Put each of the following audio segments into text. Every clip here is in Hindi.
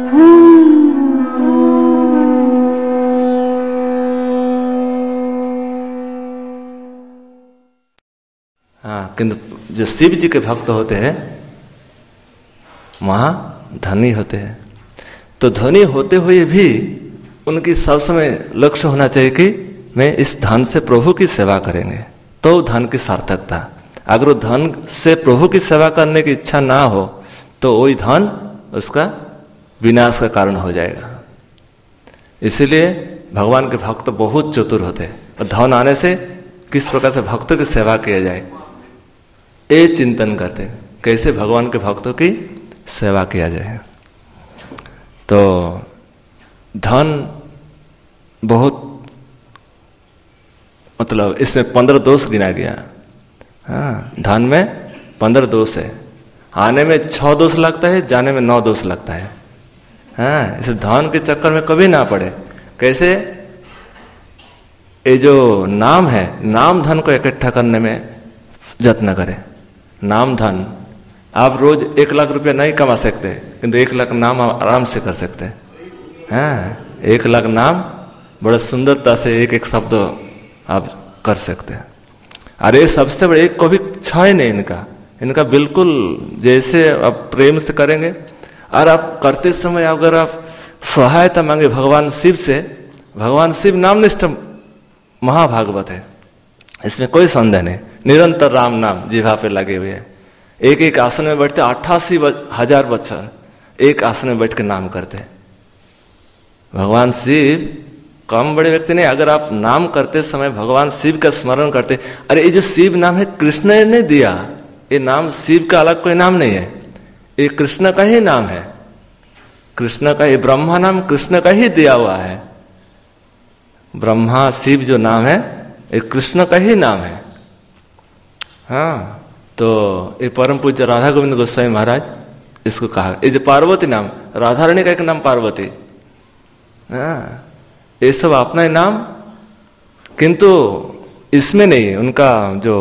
हाँ, किंतु जो शिव जी के भक्त होते हैं वहां धनी होते हैं। तो धनी होते हुए भी उनकी सब समय लक्ष्य होना चाहिए कि मैं इस धन से प्रभु की सेवा करेंगे, तो धन की सार्थकता। अगर वो धन से प्रभु की सेवा करने की इच्छा ना हो तो वही धन उसका विनाश का कारण हो जाएगा। इसीलिए भगवान के भक्त बहुत चतुर होते हैं और धन आने से किस प्रकार से भक्तों की सेवा किया जाए ये चिंतन करते हैं, कैसे भगवान के भक्तों की सेवा किया जाए। तो धन बहुत मतलब इसमें 15 दोष गिना गया। हाँ, धन में 15 दोष है। आने में 6 दोष लगता है, जाने में 9 दोष लगता है। हाँ, इस धन के चक्कर में कभी ना पड़े। कैसे? ये जो नाम है, नाम धन को इकट्ठा करने में यत्न करें। नाम धन आप रोज 1 लाख रुपया नहीं कमा सकते, किंतु 1 लाख नाम आप आराम से कर सकते हैं। हाँ, 1 लाख नाम बड़ा सुंदरता से एक एक शब्द आप कर सकते हैं। अरे सबसे बड़े एक को भी क्षय नहीं इनका बिल्कुल जैसे आप प्रेम से करेंगे। और आप करते समय अगर आप सहायता मांगे भगवान शिव से, भगवान शिव नामनिष्ठ महाभागवत है, इसमें कोई संदेह नहीं। निरंतर राम नाम जिह्वा पे लगे हुए हैं। एक एक आसन में बैठते 88,000 बच्चर एक आसन में बैठ के नाम करते हैं। भगवान शिव कम बड़े व्यक्ति नहीं। अगर आप नाम करते समय भगवान शिव का स्मरण करते, अरे ये जो शिव नाम है कृष्ण ने दिया, ये नाम शिव का अलग कोई नाम नहीं है, ये कृष्ण का ही नाम है। कृष्ण का, ये ब्रह्मा नाम कृष्ण का ही दिया हुआ है। ब्रह्मा शिव जो नाम है ये कृष्ण का ही नाम है। हाँ, तो ये परम पूज्य राधा गोविंद गोस्वामी महाराज इसको कहा। ये जो पार्वती नाम, राधा रानी का एक नाम पार्वती। हाँ, ये सब अपना ही नाम, किंतु इसमें नहीं है उनका जो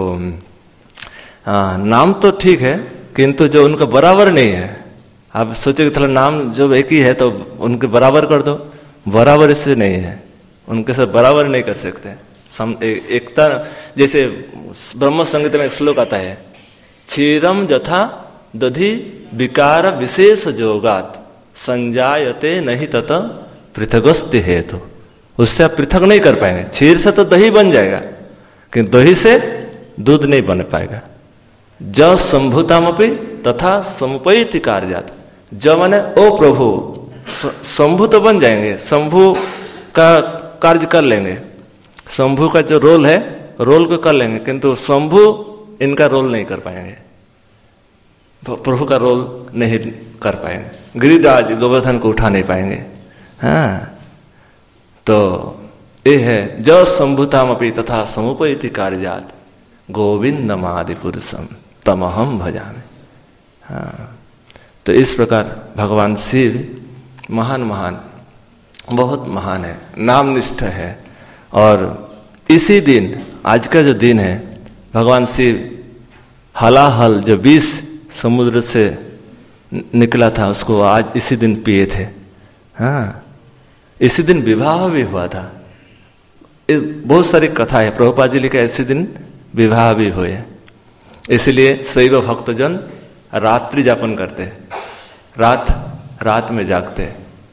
नाम तो ठीक है, किंतु जो उनका बराबर नहीं है। आप सोचे कि थोड़ा नाम जो एक ही है तो उनके बराबर कर दो, बराबर इससे नहीं है, उनके साथ बराबर नहीं कर सकते। एकता, जैसे ब्रह्म संगीत में एक श्लोक आता है, क्षीरम जथा दधि विकार विशेष जोगात संजायते नहीं तत पृथगस्ति हेतु। उससे आप पृथक नहीं कर पाएंगे। क्षीर से तो दही बन जाएगा, किंतु दही से दूध नहीं बन पाएगा। ज संभुतामपि तथा समुपैति कार्यात। ज माने ओ प्रभु, शंभु तो बन जाएंगे, शंभु का कार्य कर लेंगे, शंभु का जो रोल है रोल को कर लेंगे, किंतु शंभु इनका रोल नहीं कर पाएंगे, प्रभु का रोल नहीं कर पाएंगे। गिरिराज गोवर्धन को उठा नहीं पाएंगे। हाँ, तो ये है ज संभुतामपि तथा समुपैति कार्यात गोविंदमादि पुरुषम तमहम भजामि। हाँ, तो इस प्रकार भगवान शिव महान बहुत महान है, नामनिष्ठ है। और इसी दिन, आज का जो दिन है, भगवान शिव हलाहल जो 20 समुद्र से निकला था उसको आज इसी दिन पिए थे। हाँ, इसी दिन विवाह भी हुआ था। बहुत सारी कथा है, प्रभुपाद जी लिखे इसी दिन विवाह भी हुए। इसलिए शैव भक्तजन रात्रि जापन करते हैं, रात में जागते,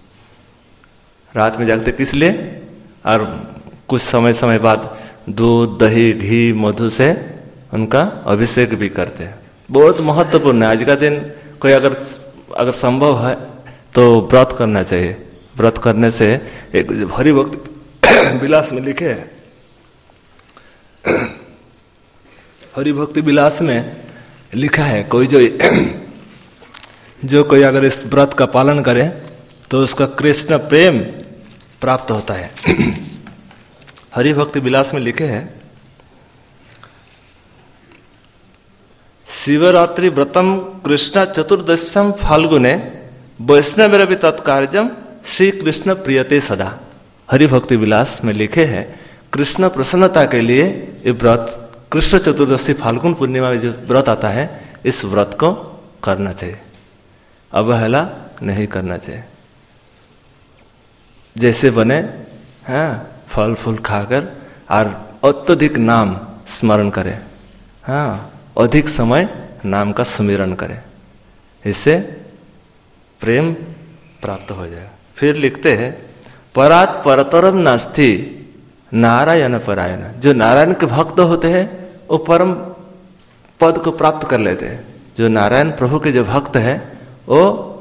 किस लिए? और कुछ समय बाद दूध दही घी मधु से उनका अभिषेक भी करते हैं। बहुत महत्वपूर्ण है। आज का दिन कोई अगर संभव है तो व्रत करना चाहिए। व्रत करने से एक हरि भक्ति विलास में लिखे है, हरि भक्ति विलास में लिखा है, कोई जो कोई अगर इस व्रत का पालन करे तो उसका कृष्ण प्रेम प्राप्त होता है। हरि भक्ति विलास में लिखे हैं, शिवरात्रि व्रतम कृष्ण चतुर्दशम फाल्गुने वैष्णवेरपि तत्कार्यम श्री कृष्ण प्रियते सदा। हरि भक्ति विलास में लिखे हैं, कृष्ण प्रसन्नता के लिए ये व्रत कृष्ण चतुर्दशी फाल्गुन पूर्णिमा में जो व्रत आता है, इस व्रत को करना चाहिए, अवहेला नहीं करना चाहिए। जैसे बने, हाँ, फल फूल खाकर और अत्यधिक नाम स्मरण करे, हाँ, अधिक समय नाम का सुमिरन करे, इससे प्रेम प्राप्त हो जाएगा। फिर लिखते हैं परात परतरम नास्ति नारायण परायण। जो नारायण के भक्त होते हैं वो परम पद को प्राप्त कर लेते हैं। जो नारायण प्रभु के जो भक्त हैं वो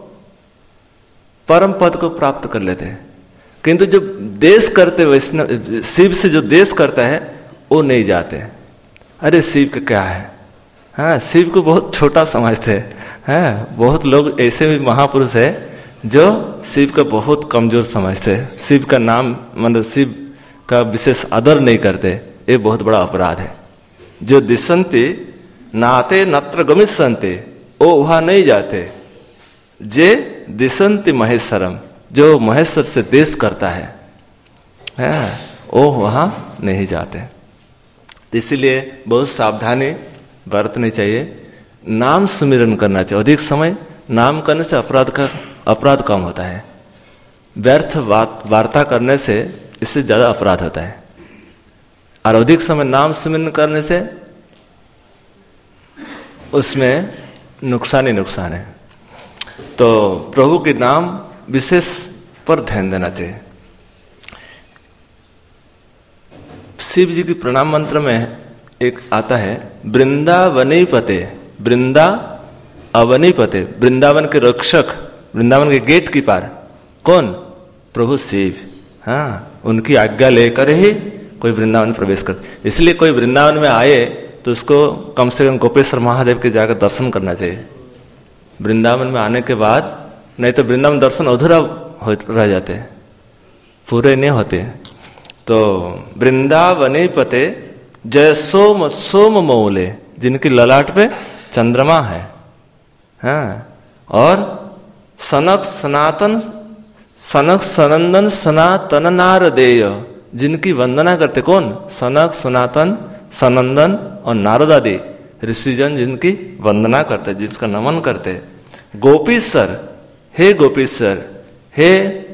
परम पद को प्राप्त कर लेते हैं। किंतु जो देश करते वैष्णव शिव से जो देश करता है वो नहीं जाते। अरे शिव का क्या है, हाँ, शिव को बहुत छोटा समझते हैं। हाँ, बहुत लोग ऐसे भी महापुरुष है जो शिव का बहुत कमजोर समझते हैं, शिव का नाम मतलब शिव का विशेष आदर नहीं करते। ये बहुत बड़ा अपराध है। जो दिशंति नाते नत्र गमिष्यन्ति, वो वहां नहीं जाते। जे दिशंति महेश्वरम, जो महेश्वर से देश करता है, वो वहां नहीं जाते। इसीलिए बहुत सावधानी बरतनी चाहिए। नाम सुमिरन करना चाहिए। अधिक समय नाम करने से अपराध कम होता है। व्यर्थ वार्ता करने से इससे ज्यादा अपराध होता है। और अधिक समय नाम सुमिरन करने से उसमें नुकसान ही नुकसान है। तो प्रभु के नाम विशेष पर ध्यान देना चाहिए। शिव जी की प्रणाम मंत्र में एक आता है वृंदावनीपते, वृंदावनीपते, वृंदावन के रक्षक, वृंदावन के गेट की पार कौन? प्रभु शिव। हाँ, उनकी आज्ञा लेकर ही कोई वृंदावन प्रवेश कर। इसलिए कोई वृंदावन में आए तो उसको कम से कम गोपेश्वर महादेव के जाकर दर्शन करना चाहिए वृंदावन में आने के बाद। नहीं तो वृंदावन दर्शन अधूरा रह जाते हैं, पूरे नहीं होते। तो वृंदावनीपते जय सोम सोम मौले, जिनकी ललाट पे चंद्रमा है, हाँ, और सनक सनातन सनक सनंदन सनातन नारदेय, जिनकी वंदना करते कौन? सनक सनातन सनंदन और नारद आदि ऋषिजन जिनकी वंदना करते, जिसका नमन करते। गोपीश्वर, हे गोपीश्वर, हे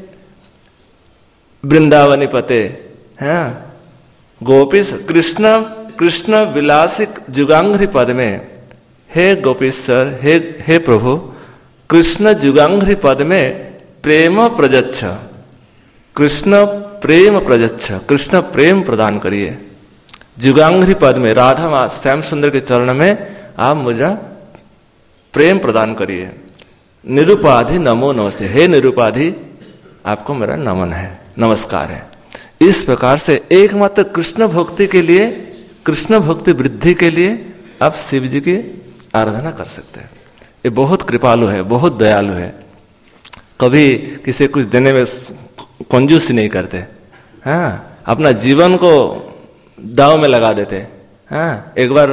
वृंदावनीपते, हाँ, गोपीश कृष्ण कृष्ण विलासिक जुगांघ्रि पद में, हे गोपीश्वर, हे प्रभु, कृष्ण जुगांघ्रि पद में प्रेम प्रजच्छ, कृष्ण प्रेम प्रजच्छ, कृष्ण प्रेम प्रदान करिए। जुगांघ्रि पद में राधा श्याम सुंदर के चरण में आप मुझे प्रेम प्रदान करिए। निरुपाधि नमो नमस्ते, हे निरुपाधि, आपको मेरा नमन है, नमस्कार है। इस प्रकार से एकमात्र कृष्ण भक्ति के लिए, कृष्ण भक्ति वृद्धि के लिए आप शिव जी की आराधना कर सकते हैं। ये बहुत कृपालु है, बहुत दयालु है। कभी किसी कुछ देने में कंजूसी नहीं करते, हाँ, अपना जीवन को दाव में लगा देते। हाँ, एक बार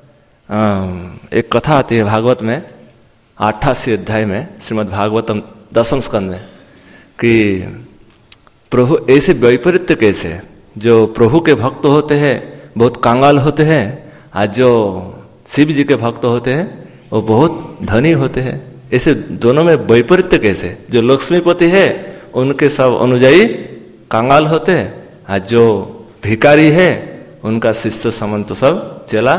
एक कथा आती है भागवत में 88 अध्याय में, श्रीमद् भागवतम 10वें स्कंद में, कि प्रभु ऐसे वैपरीत्य कैसे, जो प्रभु के भक्त होते हैं बहुत कांगाल होते हैं, आज जो शिव जी के भक्त होते हैं वो बहुत धनी होते हैं। ऐसे दोनों में वैपरीत्य कैसे? जो लक्ष्मीपति है उनके सब अनुयायी कांगाल होते हैं, आज जो भिखारी है उनका शिष्य समंत सब चला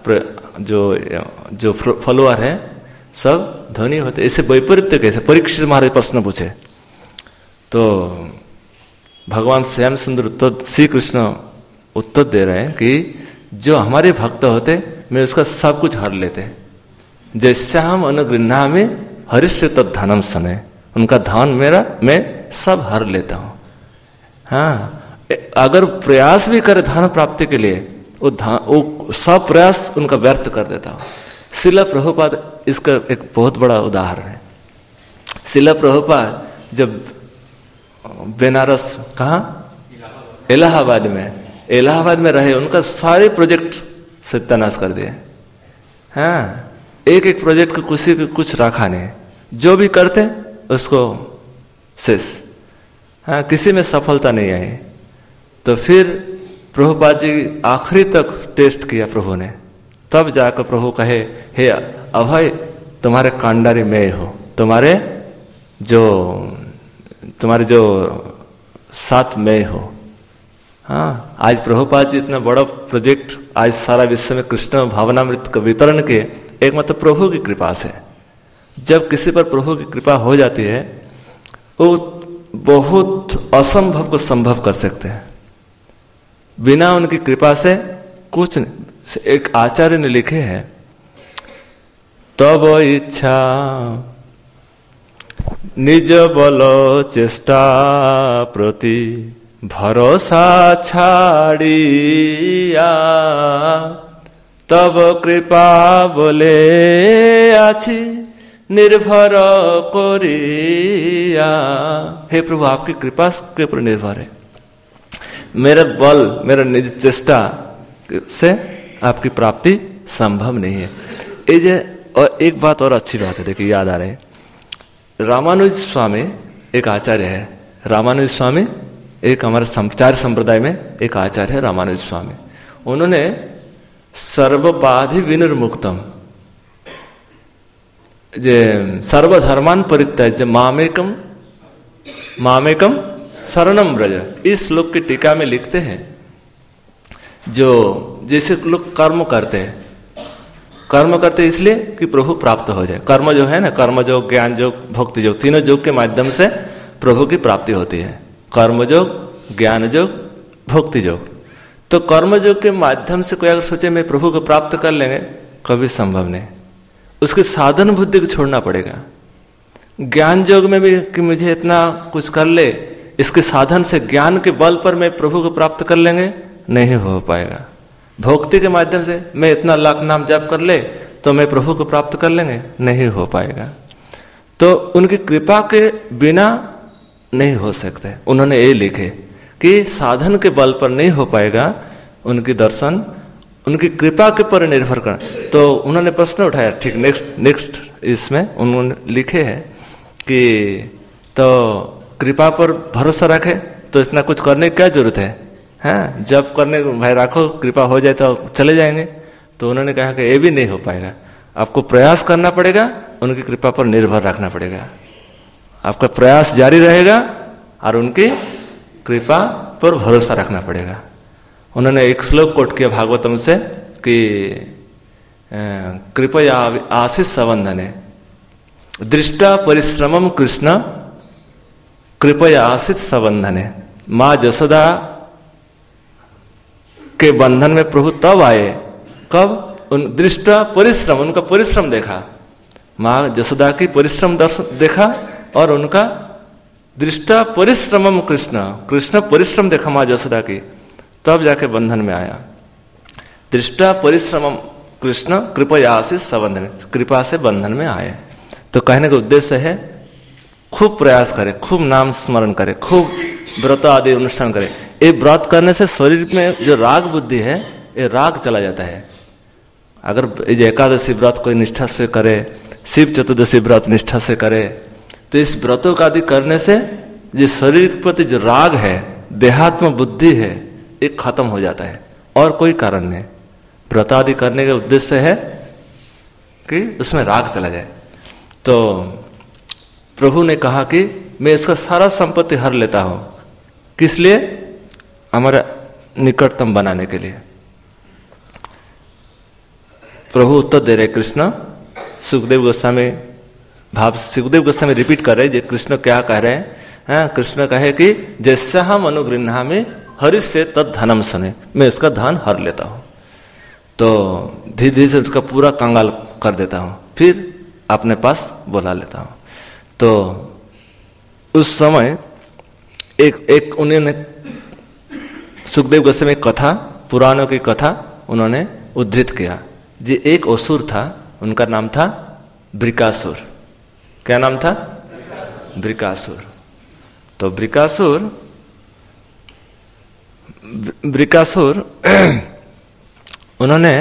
जो फॉलोअर है सब धनी होते। ऐसे वैपरीत्य कैसे? परीक्षित महाराज प्रश्न पूछे तो भगवान श्याम सुंदर उत्तर, श्री कृष्ण उत्तर दे रहे हैं कि जो हमारे भक्त होते मैं उसका सब कुछ हर लेते। जैसे हम अनुगृहा में हरिश्च धनम समय, उनका धन मेरा मैं सब हर लेता हूं। हाँ, अगर प्रयास भी करे धन प्राप्ति के लिए वो सब प्रयास उनका व्यर्थ कर देता हूं। शिला प्रभुपाद इसका एक बहुत बड़ा उदाहरण है। शिला प्रभुपाद जब बेनारस, कहाँ, इलाहाबाद में रहे, उनका सारे प्रोजेक्ट सत्यानाश कर दिए। हाँ, एक प्रोजेक्ट को कुछ रखा नहीं, जो भी करते उसको शेष। हाँ, किसी में सफलता नहीं आई। तो फिर प्रभुपाद जी आखिरी तक टेस्ट किया प्रभु ने, तब जाकर प्रभु कहे, हे अभय, तुम्हारे कांडारी मैं हो, तुम्हारे जो साथ में हो। हाँ, आज प्रभुपाद जी इतना बड़ा प्रोजेक्ट आज सारा विश्व में कृष्ण भावनामृत का वितरण के एक मतलब प्रभु की कृपा से। जब किसी पर प्रभु की कृपा हो जाती है वो बहुत असंभव को संभव कर सकते हैं। बिना उनकी कृपा से कुछ नहीं। एक आचार्य ने लिखे हैं, तब इच्छा निज बल चेष्टा प्रति भरोसा छाड़िया, तब कृपा बोले आछि निर्भर करिया। हे प्रभु, आपकी कृपा के ऊपर निर्भर है। मेरा बल, मेरा निज चेष्टा से आपकी प्राप्ति संभव नहीं है। और एक बात और अच्छी बात है, देखिए याद आ रहे हैं, रामानुज स्वामी एक आचार्य है। रामानुज स्वामी एक हमारे संचार संप्रदाय में एक आचार्य है, रामानुज स्वामी। उन्होंने सर्वबाधि विनिर्मुक्तम, जे सर्वधर्मान परित्याज्य मामेकम मामेकम शरणम ब्रज, इस श्लोक की टीका में लिखते हैं, जो जैसे लोग कर्म करते हैं, कर्म करते इसलिए कि प्रभु प्राप्त हो जाए। कर्म जो है ना, कर्म योग, ज्ञान योग, भक्ति योग, तीनों योग के माध्यम से प्रभु की प्राप्ति होती है। कर्म योग, ज्ञान योग, भक्ति योग। तो कर्म योग के माध्यम से कोई अगर सोचे मैं प्रभु को प्राप्त कर लेंगे, कभी संभव नहीं। उसके साधन बुद्धि को छोड़ना पड़ेगा। ज्ञान योग में भी कि मुझे इतना कुछ कर ले, इसके साधन से ज्ञान के बल पर मैं प्रभु को प्राप्त कर लेंगे, नहीं हो पाएगा। भक्ति के माध्यम से मैं इतना लाख नाम जप कर ले तो मैं प्रभु को प्राप्त कर लेंगे, नहीं हो पाएगा। तो उनकी कृपा के बिना नहीं हो सकते। उन्होंने ये लिखे कि साधन के बल पर नहीं हो पाएगा उनकी दर्शन, उनकी कृपा के पर निर्भर कर। तो उन्होंने प्रश्न उठाया, ठीक नेक्स्ट इसमें उन्होंने लिखे हैं कि तो कृपा पर भरोसा रखे तो इतना कुछ करने की क्या जरूरत है, हाँ जब करने भाई रखो, कृपा हो जाए तो चले जाएंगे। तो उन्होंने कहा कि ये भी नहीं हो पाएगा, आपको प्रयास करना पड़ेगा, उनकी कृपा पर निर्भर रखना पड़ेगा। आपका प्रयास जारी रहेगा और उनकी कृपा पर भरोसा रखना पड़ेगा। उन्होंने एक श्लोक कोट किया भागवतम से कि कृपया आशीष संबंधने दृष्टा परिश्रमम कृष्ण कृपया आशीष संबंधने। माँ जसोदा के बंधन में प्रभु तब आए, कब? उन दृष्टा परिश्रम, उनका परिश्रम देखा, माँ जसोदा की परिश्रम देखा और उनका दृष्टा परिश्रमम कृष्ण, कृष्ण परिश्रम देखा माँ जसोदा की, तब जाके बंधन में आया। दृष्टा परिश्रमम कृष्ण कृपया आशीष संबंधन, कृपा से बंधन में आए। तो कहने का उद्देश्य है खूब प्रयास करे, खूब नाम स्मरण करे, खूब व्रत आदि अनुष्ठान करे। ये व्रत करने से शरीर में जो राग बुद्धि है, ये राग चला जाता है। अगर एकादशी व्रत कोई निष्ठा से करे, शिव चतुर्दशी व्रत निष्ठा से करे, तो इस व्रतों का आदि करने से जो शरीर के प्रति जो राग है, देहात्म बुद्धि है, ये खत्म हो जाता है। और कोई कारण नहीं, व्रत आदि करने का उद्देश्य है कि उसमें राग चला जाए। तो प्रभु ने कहा कि मैं इसका सारा संपत्ति हर लेता हूं, किस लिए? हमारा निकटतम बनाने के लिए। प्रभु उत्तर दे रहे कृष्ण। सुखदेव गोस्वामी सुखदेव गोस्वामी रिपीट कर रहे, कृष्ण क्या कह रहे हैं? कृष्ण कहे कि जैसा हम अनुगृहा में हरि से तद धनम सुने, मैं उसका धन हर लेता हूं। तो धीरे धीरे से उसका पूरा कंगाल कर देता हूं, फिर अपने पास बुला लेता हूं। तो उस समय एक उन्होंने सुखदेव गोस्वामी कथा, पुराणों की कथा उन्होंने उद्धृत किया। जी एक असुर था, उनका नाम था वृकासुर। क्या नाम था? वृकासुर। तो वृकासुर उन्होंने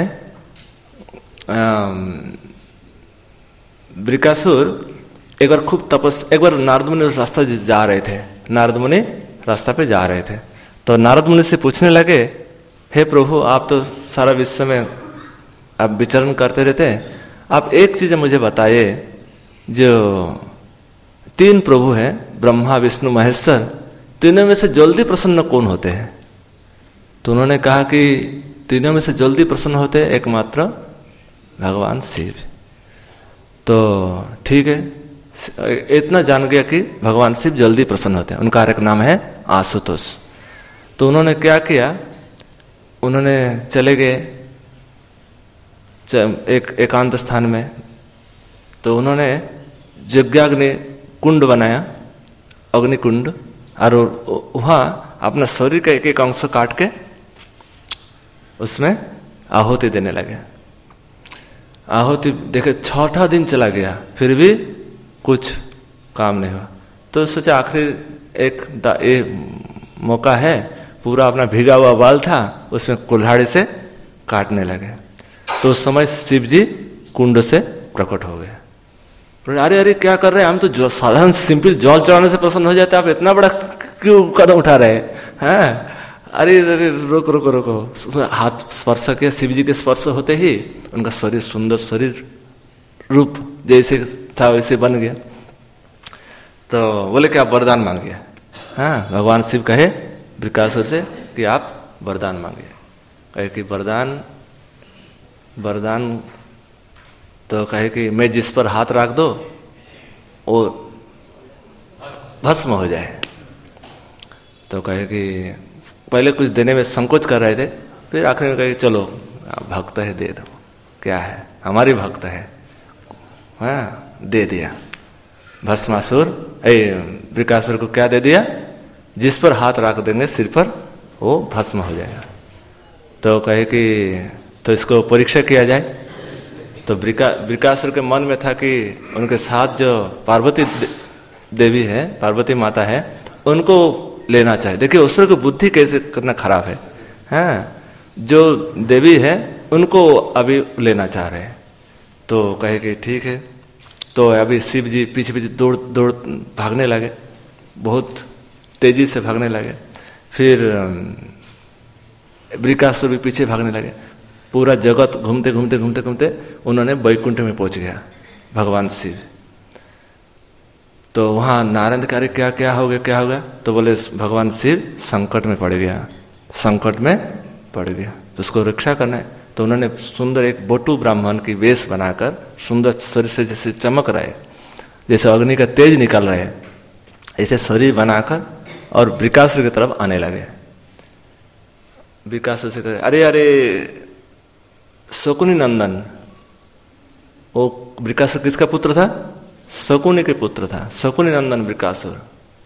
वृकासुर एक बार खूब एक बार नारद मुनि उस रास्ता जा रहे थे, नारद मुनि रास्ता पे जा रहे थे। तो नारद मुनि से पूछने लगे, हे प्रभु आप तो सारा विश्व में आप विचरण करते रहते हैं, आप एक चीज मुझे बताइए, जो तीन प्रभु हैं ब्रह्मा विष्णु महेश्वर, तो तीनों में से जल्दी प्रसन्न कौन होते हैं? तो उन्होंने कहा कि तीनों में से जल्दी प्रसन्न होते हैं एकमात्र भगवान शिव। तो ठीक है, इतना जान गया कि भगवान शिव जल्दी प्रसन्न होते हैं। उनका एक नाम है आशुतोष। तो उन्होंने क्या किया, उन्होंने चले गए एक एकांत स्थान में। तो उन्होंने यज्ञाग्नि कुंड बनाया, अग्नि कुंड, और वहां अपना शरीर का एक एक अंश काट के उसमें आहुति देने लगे। आहुति देखे 6ठा दिन चला गया, फिर भी कुछ काम नहीं हुआ। तो सोचा आखिरी एक मौका है, पूरा अपना भीगा हुआ बाल था उसमें कुल्हाड़ी से काटने लगे। तो उस समय शिव जी कुंड से प्रकट हो गए। अरे अरे क्या कर रहे हैं, हम तो जो साधारण सिंपल जल चढ़ाने से प्रसन्न हो जाते, आप इतना बड़ा क्यों कदम उठा रहे हैं? अरे अरे रोको रोको रोको। हाथ स्पर्श किया, शिव जी के स्पर्श होते ही उनका शरीर सुंदर शरीर रूप जैसे था वैसे बन गया। तो बोले कि आप वरदान मांगिए। हाँ, भगवान शिव कहे वृकासुर से कि आप वरदान मांगिए। कहे कि वरदान तो कहे कि मैं जिस पर हाथ रख दो वो भस्म हो जाए। तो कहे कि पहले कुछ देने में संकोच कर रहे थे, फिर आखिर में कहे चलो भक्त है दे दो, क्या है हमारी भक्त है। हाँ, दे दिया। भस्मासुर वृकासुर को क्या दे दिया, जिस पर हाथ रख देंगे सिर पर वो भस्म हो जाएगा। तो कहे कि तो इसको परीक्षा किया जाए। तो वृकासुर के मन में था कि उनके साथ जो पार्वती देवी है, पार्वती माता है, उनको लेना चाहिए। देखिए उसर की बुद्धि कैसे कितना खराब है। हाँ, जो देवी है उनको अभी लेना चाह रहे हैं। तो कहे कि ठीक है। तो अभी शिव जी पीछे पीछे दौड़ दौड़ भागने लगे, बहुत तेजी से भागने लगे। फिर वृकासुर भी पीछे भागने लगे। पूरा जगत घूमते घूमते घूमते घूमते उन्होंने वैकुंठ में पहुंच गया भगवान शिव। तो वहां नारद कार्य क्या क्या हो गया, क्या हो गया? तो बोले भगवान शिव संकट में पड़ गया, संकट में पड़ गया, तो उसको रक्षा करना है। तो उन्होंने सुंदर एक बटु ब्राह्मण की वेश बनाकर सुंदर शरीर से जैसे चमक रहे, जैसे अग्नि का तेज निकल रहे, ऐसे शरीर बनाकर और वृकासुर की तरफ आने लगे। वृकासुर से कहे अरे अरे शकुनी नंदन। वो वृकासुर किसका पुत्र था? शकुनी के पुत्र था। शकुनी नंदन वृकासुर,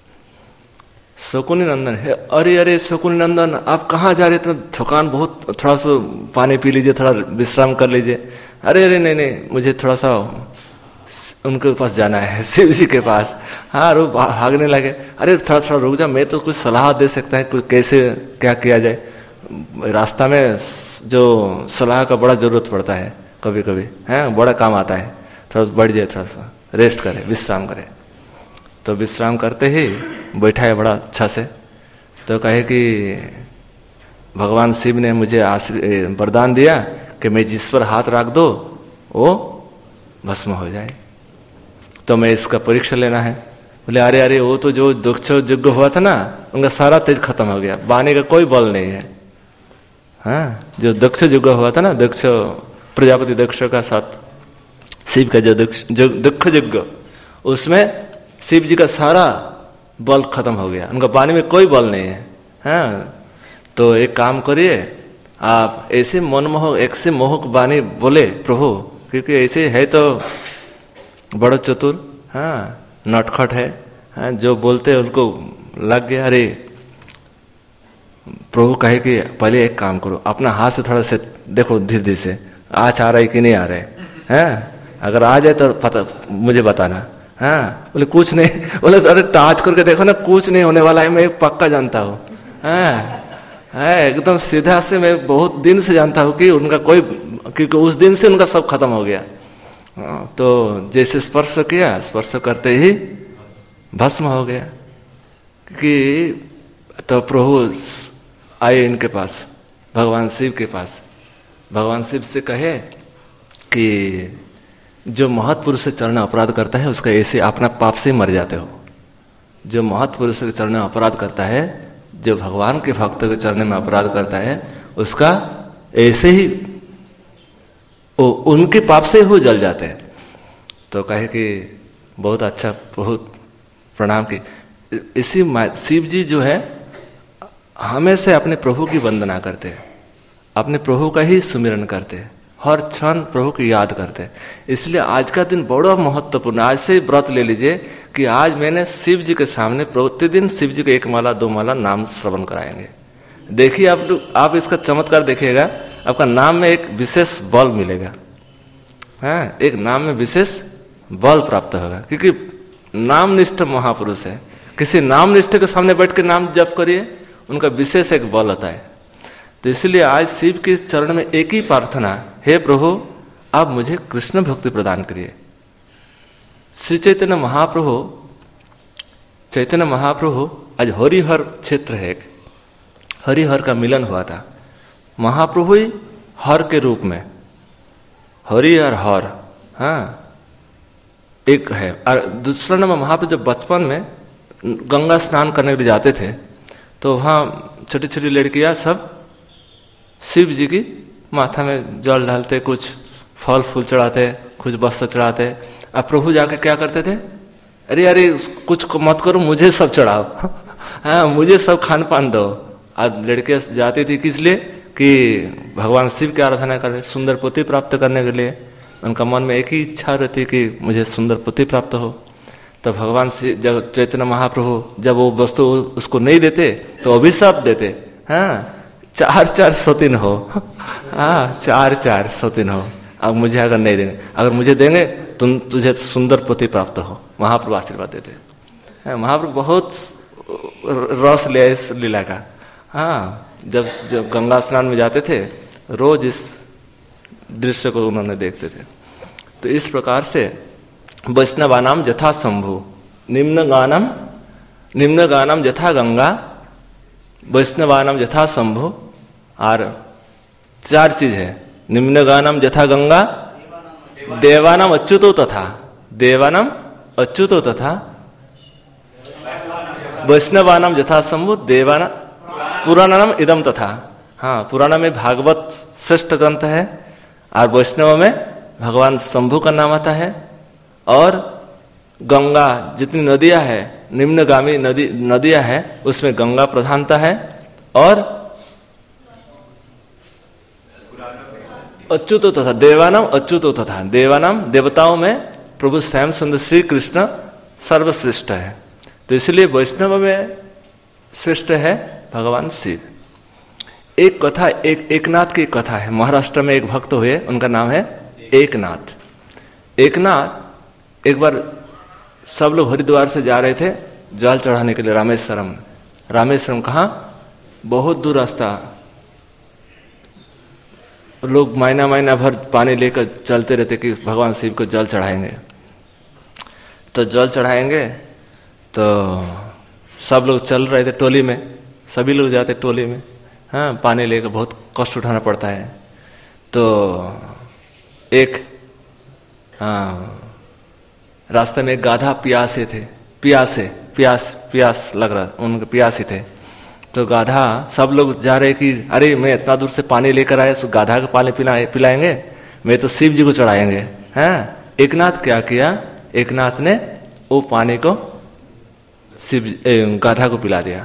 शकुनी नंदन है। अरे अरे शकुनी नंदन आप कहाँ जा रहे? इतना थकान बहुत, थोड़ा सा पानी पी लीजिए, थोड़ा विश्राम कर लीजिए। अरे अरे नहीं नहीं, मुझे थोड़ा सा उनके पास जाना है, शिव जी के पास। हाँ, रो भागने लगे। अरे थोड़ा थोड़ा रुक जा, मैं तो कुछ सलाह दे सकता है, कुछ कैसे क्या किया जाए। रास्ता में जो सलाह का बड़ा जरूरत पड़ता है कभी कभी, है बड़ा काम आता है। थोड़ा बढ़ जाए, थोड़ा सा रेस्ट करे, विश्राम करे। तो विश्राम करते ही बैठा है बड़ा अच्छा से। तो कहे कि भगवान शिव ने मुझे वरदान दिया कि मैं जिस पर हाथ रख दो वो भस्म हो जाए, तो मैं इसका परीक्षा लेना है। बोले अरे अरे वो तो जो दक्ष यज्ञ हुआ था ना, उनका सारा तेज खत्म हो गया, बाने का कोई बल नहीं है। हाँ, जो दक्ष यज्ञ हुआ था ना, दक्ष प्रजापति दक्ष का साथ शिव का जो दक्ष यज्ञ, उसमें शिव जी का सारा बल खत्म हो गया, उनका वाणी में कोई बल नहीं है। हाँ, तो एक काम करिए, आप ऐसे मनमोहक ऐसे मोहक वाणी बोले प्रभु, क्योंकि ऐसे है तो बड़ा चतुर, हाँ नटखट है, हाँ जो बोलते उनको लग गया। अरे प्रभु कहे कि पहले एक काम करो, अपना हाथ से थोड़ा से देखो धीरे धीरे से आज आ रहा है कि नहीं आ रहा है, हाँ अगर आ जाए तो पता मुझे बताना। हाँ, बोले कुछ नहीं। बोले तो अरे टाच करके देखो ना, कुछ नहीं होने वाला है, मैं पक्का जानता हूँ। हाँ, एकदम सीधा से मैं बहुत दिन से जानता हूँ कि उनका कोई, क्योंकि उस दिन से उनका सब खत्म हो गया। तो जैसे स्पर्श किया, स्पर्श करते ही भस्म हो गया। कि तो प्रभु आए इनके पास, भगवान शिव के पास। भगवान शिव से कहे कि जो महत्पुरुष से चरण अपराध करता है उसका ऐसे अपना पाप से मर जाते हो। जो महत्पुरुष के चरण में अपराध करता है, जो भगवान के भक्त के चरण में अपराध करता है, उसका ऐसे ही उनके पाप से हो जल जाते हैं। तो कहे कि बहुत अच्छा, बहुत प्रणाम की। इसी शिव जी जो है हमेशा अपने प्रभु की वंदना करते हैं, अपने प्रभु का ही सुमिरन करते हैं, हर क्षण प्रभु की याद करते हैं। इसलिए आज का दिन बड़ा महत्वपूर्ण। आज से ही व्रत ले लीजिए कि आज मैंने शिव जी के सामने प्रतिदिन शिव जी के 1 माला 2 माला नाम श्रवण कराएंगे। देखिए आप इसका चमत्कार देखिएगा, आपका नाम में एक विशेष बल मिलेगा। हाँ, एक नाम में विशेष बल प्राप्त होगा, क्योंकि नामनिष्ठ महापुरुष है। किसी नामनिष्ठ के सामने बैठ के नाम जप करिए, उनका विशेष एक बल होता है। तो इसलिए आज शिव के चरण में एक ही प्रार्थना, हे प्रभु आप मुझे कृष्ण भक्ति प्रदान करिए। श्री चैतन्य महाप्रभु आज हरिहर क्षेत्र है, एक हरिहर का मिलन हुआ था। महाप्रभु ही हर के रूप में, हरि और हर, हाँ एक है। और दूसरा नंबर महाप्रभु जब बचपन में गंगा स्नान करने के लिए जाते थे, तो वहाँ छोटी छोटी लड़कियां सब शिव जी की माथा में जल डालते, कुछ फल फूल चढ़ाते, कुछ वस्त्र चढ़ाते। अब प्रभु जाके क्या करते थे, अरे कुछ मत करो, मुझे सब चढ़ाओ हाँ मुझे सब खान पान दो। अब लड़कियां जाती थी किस लिए, कि भगवान शिव की आराधना करें, सुंदर पति प्राप्त करने के लिए। उनका मन में एक ही इच्छा रहती कि मुझे सुंदर पति प्राप्त हो। तो भगवान जब चैतन्य महाप्रभु जब वो वस्तु उसको नहीं देते तो अभिशाप देते, हाँ 4 सौतीन हो, हाँ 4 सौतीन हो। अब मुझे अगर नहीं देंगे, अगर मुझे देंगे तुझे सुंदर पति प्राप्त हो। महाप्रभु आशीर्वाद देते। महाप्रभु बहुत रस लिया इस लीला का। हाँ, जब गंगा स्नान में जाते थे, रोज इस दृश्य को उन्होंने देखते थे। तो इस प्रकार से वैष्णवानाम यथा शंभु, निम्न गानम यथा गंगा, वैष्णवानाम यथा शंभु। और 4 चीज है, निम्न गानम यथा गंगा, देवानाम अच्युतो तथा, देवानाम अच्युतो तथा, वैष्णवानाम यथा शंभु, देवाना पुराणानाम इदम तथा। हाँ, पुराण में भागवत श्रेष्ठ ग्रंथ है, और वैष्णव में भगवान शंभु का नाम आता है। और गंगा जितनी नदियां है, निम्नगामी नदियां है, उसमें गंगा प्रधानता है। और अच्युतो तथा, देवानाम अच्युतो तथा, देवानाम देवताओं में प्रभु श्याम सुंदर श्री कृष्ण सर्वश्रेष्ठ है। तो इसलिए वैष्णव में श्रेष्ठ है भगवान शिव। एक कथा, एकनाथ की कथा है। महाराष्ट्र में एक भक्त हुए, उनका नाम है एकनाथ। एकनाथ एक बार सब लोग हरिद्वार से जा रहे थे जल चढ़ाने के लिए रामेश्वरम। रामेश्वरम कहाँ, बहुत दूर रास्ता, लोग महीना भर पानी लेकर चलते रहते कि भगवान शिव को जल चढ़ाएंगे। तो जल चढ़ाएंगे तो सब लोग चल रहे थे टोली में, सभी लोग जाते टोली में। हाँ, पानी लेकर बहुत कष्ट उठाना पड़ता है। तो एक रास्ते में एक गाधा प्यासे थे, प्यास लग रहा, उनके प्यासी थे। तो गाधा, सब लोग जा रहे कि अरे मैं इतना दूर से पानी लेकर आया, गाधा को पानी पिलाएंगे, मैं तो शिव जी को चढ़ाएंगे। हैं, एकनाथ क्या किया, एकनाथ ने वो पानी को गाधा को पिला दिया।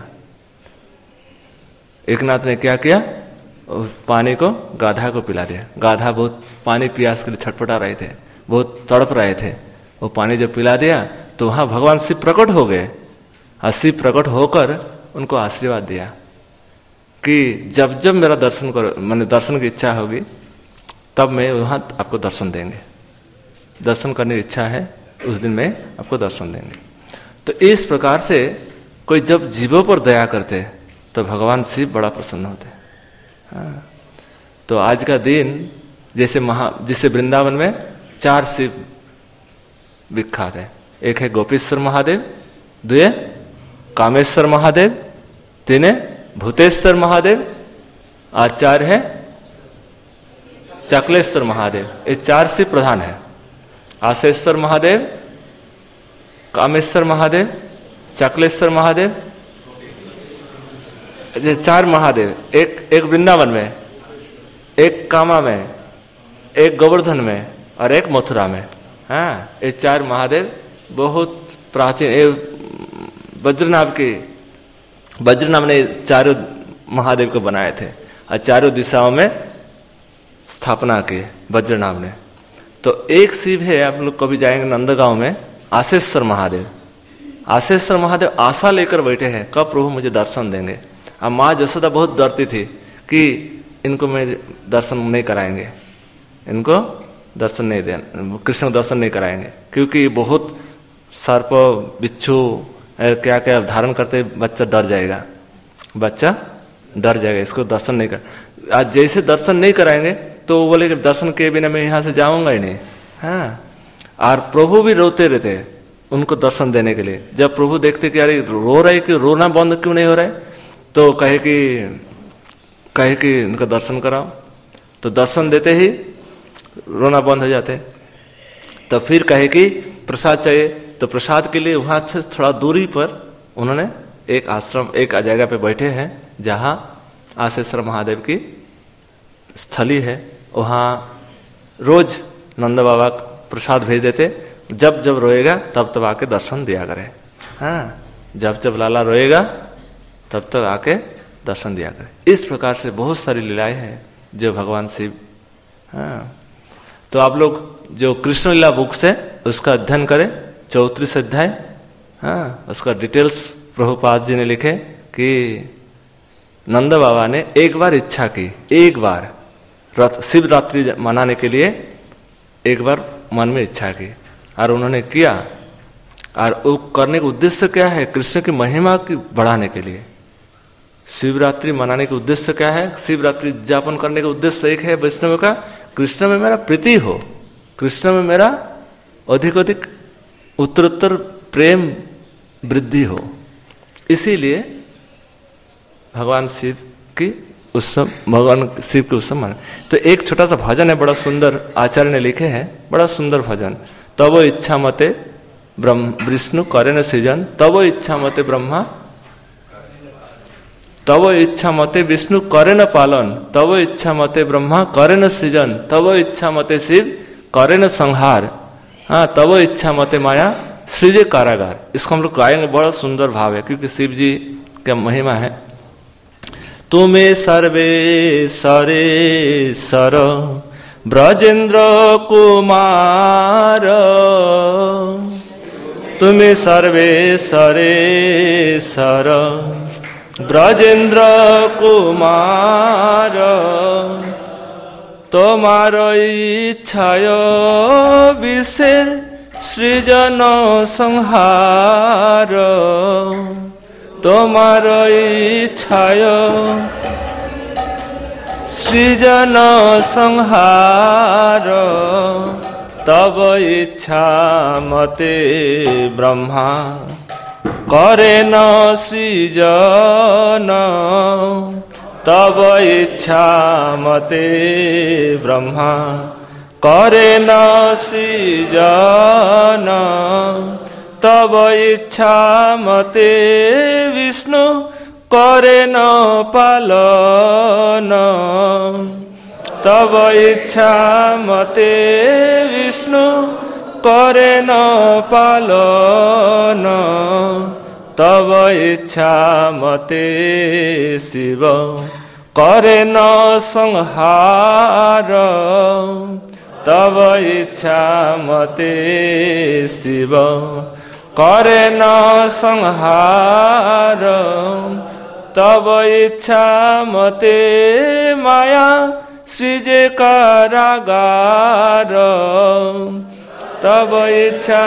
एकनाथ ने क्या किया, पानी को गाधा को पिला दिया। गाधा बहुत पानी प्यास के लिए छटपटा रहे थे, बहुत तड़प रहे थे। वो पानी जब पिला दिया तो वहां भगवान शिव प्रकट हो गए। और शिव प्रकट होकर उनको आशीर्वाद दिया कि जब जब मेरा दर्शन करो, मैंने दर्शन की इच्छा होगी, तब मैं वहां आपको दर्शन देंगे। दर्शन करने की इच्छा है, उस दिन में आपको दर्शन देंगे। तो इस प्रकार से कोई जब जीवों पर दया करते तो भगवान शिव बड़ा प्रसन्न होते। हाँ। तो आज का दिन जिसे वृंदावन में 4 शिव विख्यात है। एक है गोपीश्वर महादेव, 2 कामेश्वर महादेव, 3 भूतेश्वर महादेव, और 4 है चकलेश्वर महादेव। ये 4 शिव प्रधान है। आशेश्वर महादेव, कामेश्वर महादेव, चाकलेश्वर महादेव, 4 महादेव, एक वृंदावन में, एक कामा में, एक गोवर्धन में और एक मथुरा में। हाँ, ये 4 महादेव बहुत प्राचीन, वज्रनाभ ने चारों महादेव को बनाए थे और चारों दिशाओं में स्थापना की वज्रनाभ ने। तो एक शिव है, आप लोग कभी जाएंगे नंदगांव में, आशेश्वर महादेव। आशेश्वर महादेव आशा लेकर बैठे हैं, कब प्रभु मुझे दर्शन देंगे। अब माँ यशोदा बहुत डरती थी कि इनको मैं दर्शन नहीं कराएंगे, इनको दर्शन नहीं देना, कृष्ण दर्शन नहीं कराएंगे, क्योंकि बहुत सर्प बिच्छू क्या क्या धारण करते बच्चा डर जाएगा, बच्चा डर जाएगा, इसको दर्शन नहीं कर। आज जैसे दर्शन नहीं कराएंगे तो वो बोले कि दर्शन के बिना मैं यहाँ से जाऊंगा ही नहीं। हाँ, और प्रभु भी रोते रहते उनको दर्शन देने के लिए। जब प्रभु देखते कि अरे रो रहे कि रोना बंद क्यों नहीं हो रहा है, तो कहे कि इनका दर्शन कराओ। तो दर्शन देते ही रोना बंद हो जाते। तो फिर कहे कि प्रसाद चाहिए, तो प्रसाद के लिए वहां से थोड़ा दूरी पर उन्होंने एक आश्रम, एक जगह पे बैठे हैं जहां आशेश्वर महादेव की स्थली है। वहां रोज नंद बाबा प्रसाद भेज देते, जब जब रोएगा तब तब आके दर्शन दिया करे। हाँ, जब जब लाला रोएगा तब तक आके दर्शन दिया करे। इस प्रकार से बहुत सारी लीलाएं हैं जो भगवान शिव। हाँ, तो आप लोग जो कृष्ण लीला बुक से उसका अध्ययन करें, 34 अध्याय। हाँ, उसका डिटेल्स प्रभुपाद जी ने लिखे कि नंद बाबा ने एक बार इच्छा की, एक बार शिवरात्रि मनाने के लिए एक बार मन में इच्छा की और उन्होंने किया। और वो करने का उद्देश्य क्या है? कृष्ण की महिमा की बढ़ाने के लिए। शिवरात्रि मनाने का उद्देश्य क्या है? शिवरात्रि उद्यापन करने का उद्देश्य एक है वैष्णव का, कृष्ण में मेरा प्रीति हो, कृष्ण में मेरा अधिक अधिक उत्तरोत्तर प्रेम वृद्धि हो। इसीलिए भगवान शिव की उत्सव, भगवान शिव के उत्सव माने। तो एक छोटा सा भजन है, बड़ा सुंदर, आचार्य ने लिखे हैं, बड़ा सुंदर भजन। तब इच्छा मते विष्णु करे न सृजन, तब इच्छा मते ब्रह्मा, तब इच्छा मते विष्णु करे न पालन, तब इच्छा मते ब्रह्मा करे न सृजन, तब इच्छा मते शिव करे न संहार, हाँ तब इच्छा मते माया सृजे कारागार। इसको हम लोग गाएंगे, बड़ा सुंदर भाव है, क्योंकि शिव जी का महिमा है। तुम्हें सर्वे सरे सर ब्रजेंद्र कुमार, तुम्हें सर्वे सरे सर ब्रजेंद्र कुमार, तोमार इच्छाय विषेर सृजन संहार, तोमार इच्छाय सृजन संहार, तब इच्छा मते ब्रह्मा करे न सृजन, तब इच्छा मते ब्रह्मा करे न सृजन, तब इच्छा मते विष्णु करे न पालन, तब इच्छा मते विष्णु करे न पालन, तब इच्छा मते शिव करे न संहार, तब इच्छा मते शिव करे न संहार, तब इच्छा मते माया सृजे कारागार, तब इच्छा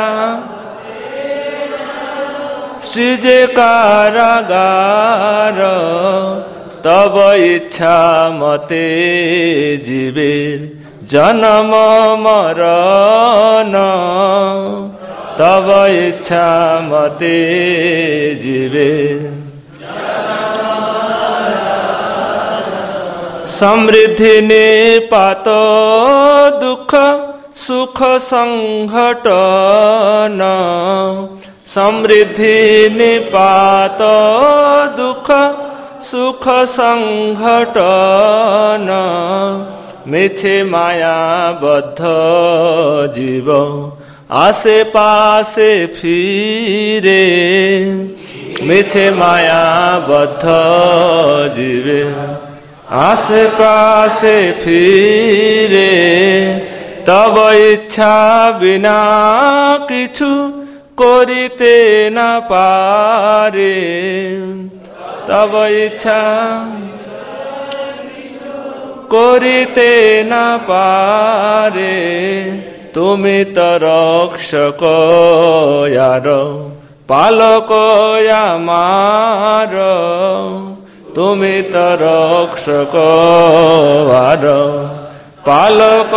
सृजे कारागार, तब इच्छा मते जीवेर जन्म मरण, तब इच्छा मते जीवेर समृद्धि निपात दुख सुख संघटन, समृद्धि निपात दुख सुख संघटन मिछे मायाबद्ध जीव आसे पासे फिरे मिछे मायाबद्ध जीवे आसे पासे फिरे तब इच्छा बिना किछु करिते न पारे तब इच्छा करिते न पारे तुमी तो रक्षक यार पालक यामार तुमी तो रक्षक यार पालक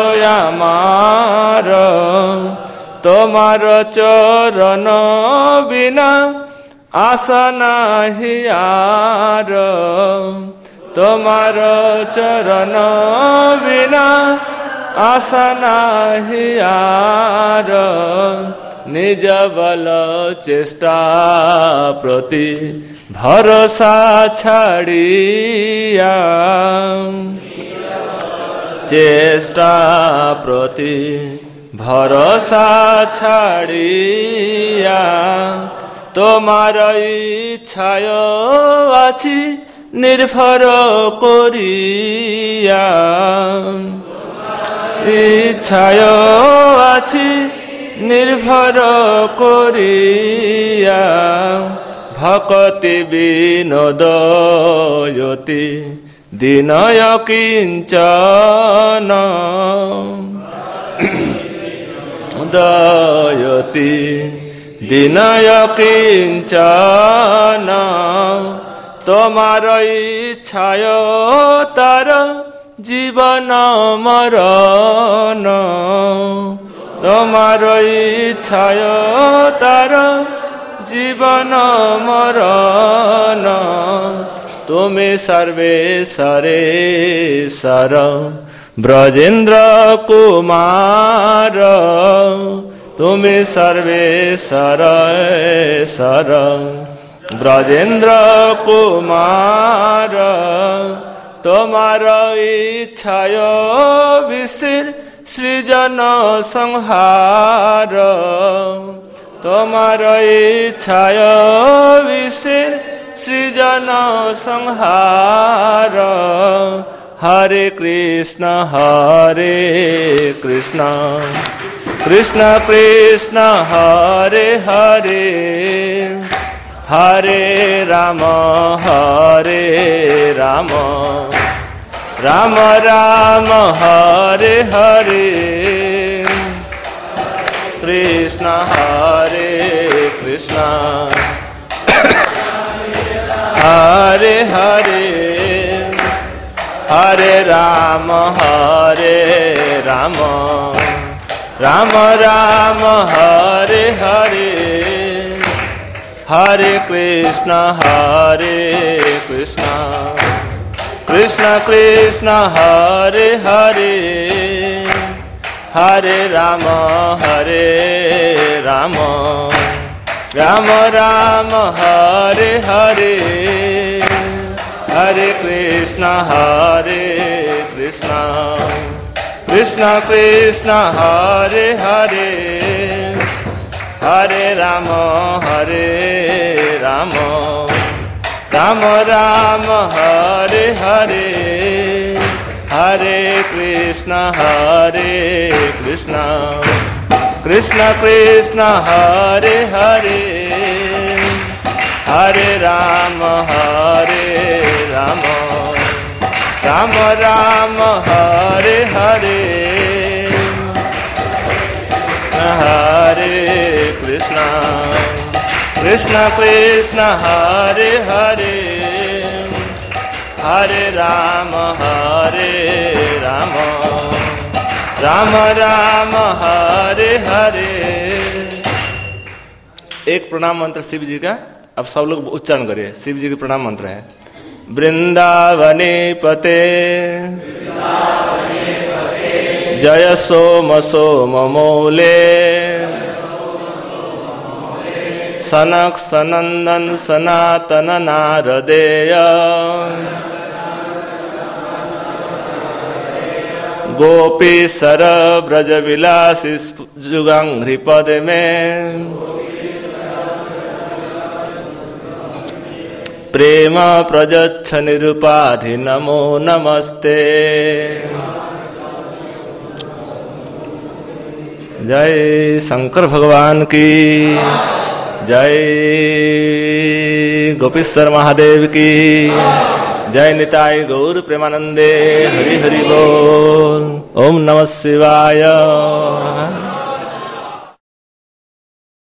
यामार तोमार चरण बिना आशा नाही यार तोमार चरण बिना आशा नाही यार निज बल चेष्टा प्रति भरोसा छाड़िया चेष्टा प्रति भरोसा छाड़िया तोमार इच्छाय आछि निर्भर करिया इच्छाय आछि निर्भर करिया भक्ति विनोदयति दिनय किंचन दयति दिनय किंचन तोमार इच्छाय तार जीवन मरण तोमार इच्छाय तार जीवन मरण तुमे सर्वेश्वरे सर ब्रजेन्द्र कुमार तुमे सर्वेश्वर सर ब्रजेन्द्र कुमार तोमार इच्छाय विशिर सृजन संहार तोमार इच्छाय विशिर सृजन संहार हरे कृष्ण कृष्ण कृष्ण हरे हरे हरे राम राम राम हरे हरे कृष्ण हरे हरे हरे राम राम राम हरे हरे हरे कृष्ण कृष्ण कृष्ण हरे हरे हरे राम राम राम हरे हरे हरे कृष्ण कृष्ण कृष्ण हरे हरे हरे राम राम राम हरे हरे हरे कृष्ण कृष्ण कृष्ण हरे हरे हरे राम राम राम हरे हरे हरे कृष्ण कृष्ण हरे हरे हरे राम राम राम हरे हरे। एक प्रणाम मंत्र शिव जी का अब सब लोग उच्चारण करिए। शिव जी के प्रणाम मंत्र है वृंदावने पते जय सोम सोम मौले सनक सनंदन सनातन नारदेय गोपी सर ब्रज विलासी जुगंघ्रि पद में प्रेम प्रजच्छ निरुपाधि नमो नमस्ते। जय शंकर भगवान की जय, गोपीश्वर महादेव की जय, निताय गौर प्रेमानंदे। हरि हरि बोल। ओम नमः शिवाय।